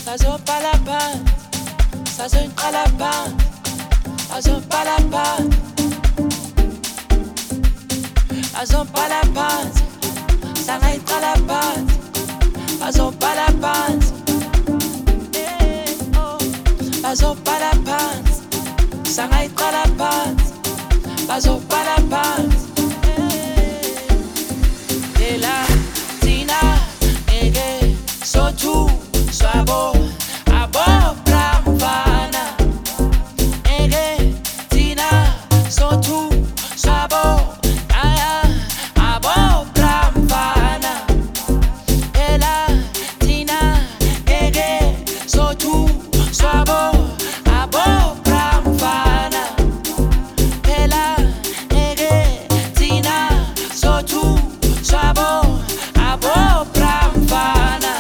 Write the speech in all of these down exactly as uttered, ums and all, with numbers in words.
Bazopalaphan, sazoyiqalaphan, bazopalaphan, bazopalaphan, sangayiqalaphan, bazopalaphan, bazopalaphan, sangayiqalaphan, bazopalaphan, ela thina eke sothu swabo abo pramfana eke thina sothu swabo aya abo pramfana ela thina eke sothu swabo abo pramfana ela eke thina sothu swabo abo pramfana.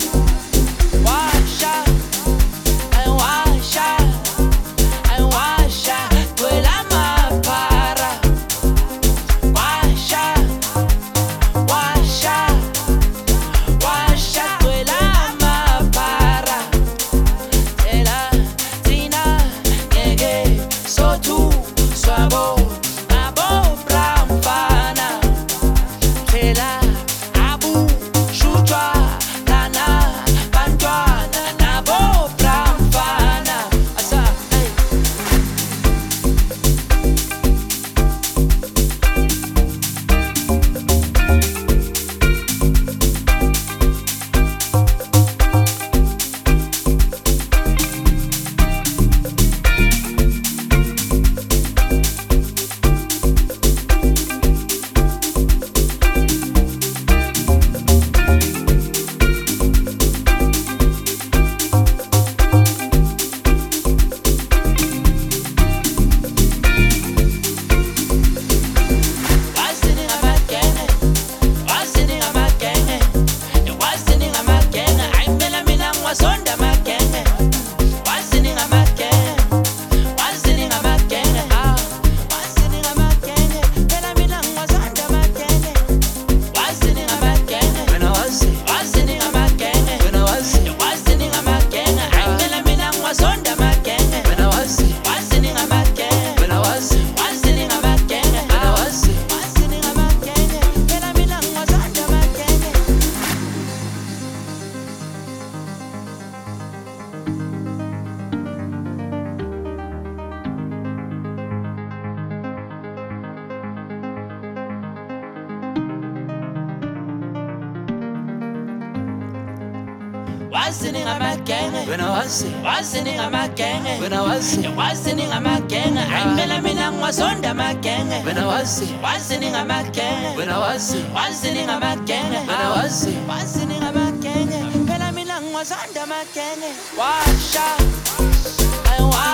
Wasn't my gang when I was wasn't my gang when I was wasn't my gang I'm Melamina was under my gang when I was wasn't my gang when I was wasn't my gang when I was wasn't my gang Melamina was under my gang wash out I